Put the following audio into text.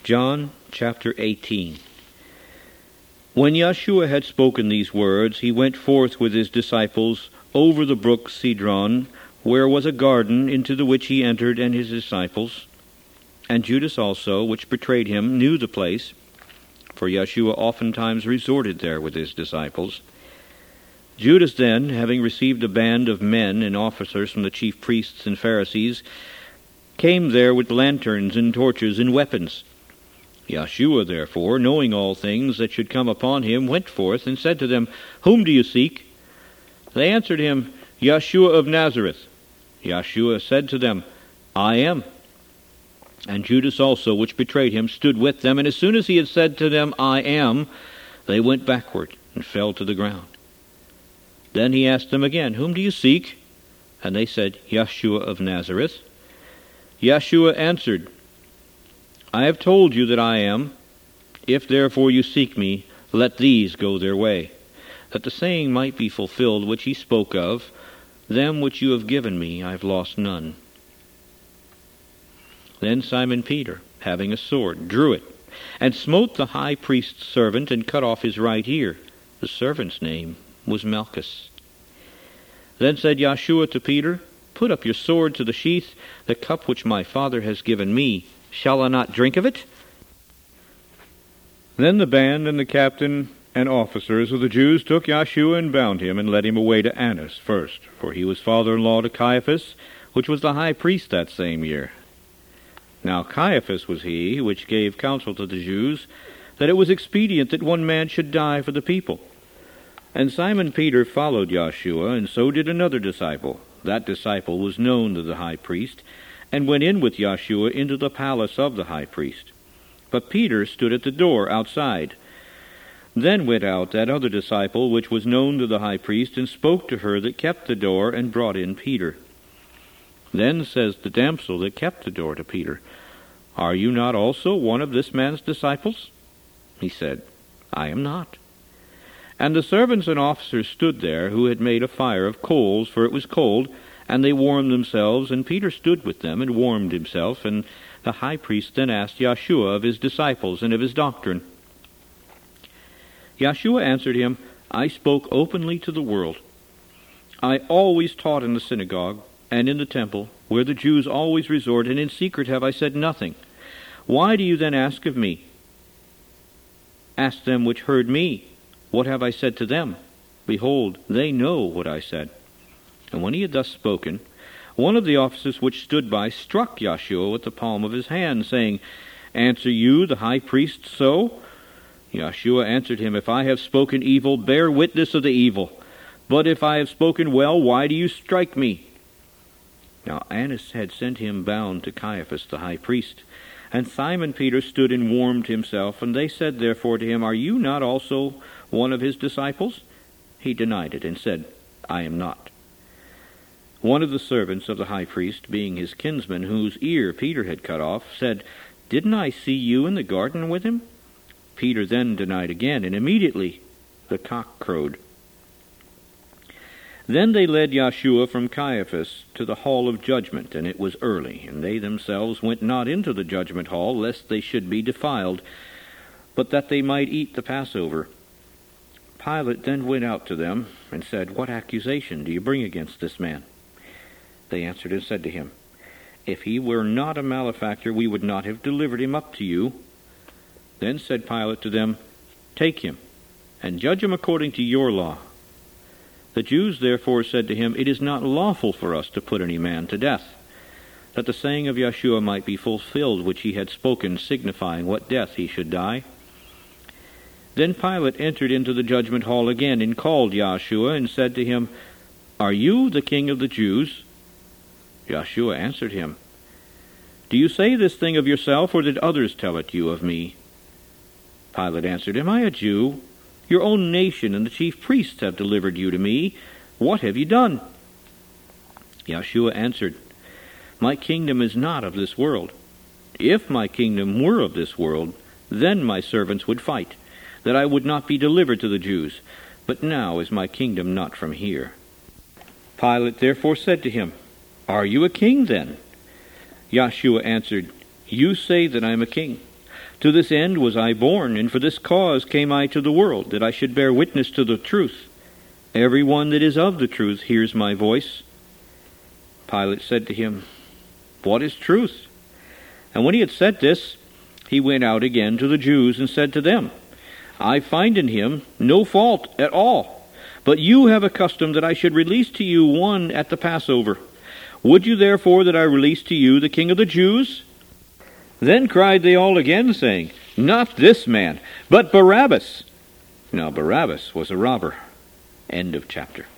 John chapter 18. When Yeshua had spoken these words, he went forth with his disciples over the brook Cedron, where was a garden, into the which he entered and his disciples. And Judas also, which betrayed him, knew the place, for Yeshua oftentimes resorted there with his disciples. Judas then, having received a band of men and officers from the chief priests and Pharisees, came there with lanterns and torches and weapons. Yeshua, therefore, knowing all things that should come upon him, went forth and said to them, "Whom do you seek?" They answered him, "Yeshua of Nazareth." Yeshua said to them, "I am." And Judas also, which betrayed him, stood with them, and as soon as he had said to them, "I am," they went backward and fell to the ground. Then he asked them again, "Whom do you seek?" And they said, "Yeshua of Nazareth." Yeshua answered, "I have told you that I am. If therefore you seek me, let these go their way, that the saying might be fulfilled which he spoke of, them which you have given me I have lost none." Then Simon Peter, having a sword, drew it, and smote the high priest's servant, and cut off his right ear. The servant's name was Malchus. Then said Yeshua to Peter, "Put up your sword to the sheath. The cup which my Father has given me, shall I not drink of it?" Then the band and the captain and officers of the Jews took Yeshua and bound him, and led him away to Annas first, for he was father-in-law to Caiaphas, which was the high priest that same year. Now Caiaphas was he which gave counsel to the Jews, that it was expedient that one man should die for the people. And Simon Peter followed Yeshua, and so did another disciple. That disciple was known to the high priest, and went in with Yeshua into the palace of the high priest. But Peter stood at the door outside. Then went out that other disciple, which was known to the high priest, and spoke to her that kept the door, and brought in Peter. Then says the damsel that kept the door to Peter, "Are you not also one of this man's disciples?" He said, "I am not." And the servants and officers stood there, who had made a fire of coals, for it was cold, and they warmed themselves, and Peter stood with them and warmed himself. And the high priest then asked Yeshua of his disciples and of his doctrine. Yeshua answered him, "I spoke openly to the world. I always taught in the synagogue and in the temple, where the Jews always resort, and in secret have I said nothing. Why do you then ask of me? Ask them which heard me, what have I said to them? Behold, they know what I said." And when he had thus spoken, one of the officers which stood by struck Yeshua with the palm of his hand, saying, "Answer you, the high priest, so?" Yeshua answered him, "If I have spoken evil, bear witness of the evil. But if I have spoken well, why do you strike me?" Now Annas had sent him bound to Caiaphas the high priest. And Simon Peter stood and warmed himself. And they said therefore to him, "Are you not also one of his disciples?" He denied it, and said, "I am not." One of the servants of the high priest, being his kinsman, whose ear Peter had cut off, said, "Didn't I see you in the garden with him?" Peter then denied again, and immediately the cock crowed. Then they led Yeshua from Caiaphas to the hall of judgment, and it was early, and they themselves went not into the judgment hall, lest they should be defiled, but that they might eat the Passover. Pilate then went out to them, and said, "What accusation do you bring against this man?" They answered and said to him, "If he were not a malefactor, we would not have delivered him up to you." Then said Pilate to them, "Take him, and judge him according to your law." The Jews therefore said to him, "It is not lawful for us to put any man to death," that the saying of Yeshua might be fulfilled, which he had spoken, signifying what death he should die. Then Pilate entered into the judgment hall again, and called Yeshua, and said to him, "Are you the king of the Jews?" Yeshua answered him, "Do you say this thing of yourself, or did others tell it you of me?" Pilate answered, "Am I a Jew? Your own nation and the chief priests have delivered you to me. What have you done?" Yeshua answered, "My kingdom is not of this world. If my kingdom were of this world, then my servants would fight, that I would not be delivered to the Jews. But now is my kingdom not from here." Pilate therefore said to him, "Are you a king then?" Yeshua answered, "You say that I am a king. To this end was I born, and for this cause came I to the world, that I should bear witness to the truth. Every one that is of the truth hears my voice." Pilate said to him, "What is truth?" And when he had said this, he went out again to the Jews and said to them, "I find in him no fault at all. But you have a custom that I should release to you one at the Passover. Would you therefore that I release to you the King of the Jews?" Then cried they all again, saying, "Not this man, but Barabbas." Now Barabbas was a robber. End of chapter.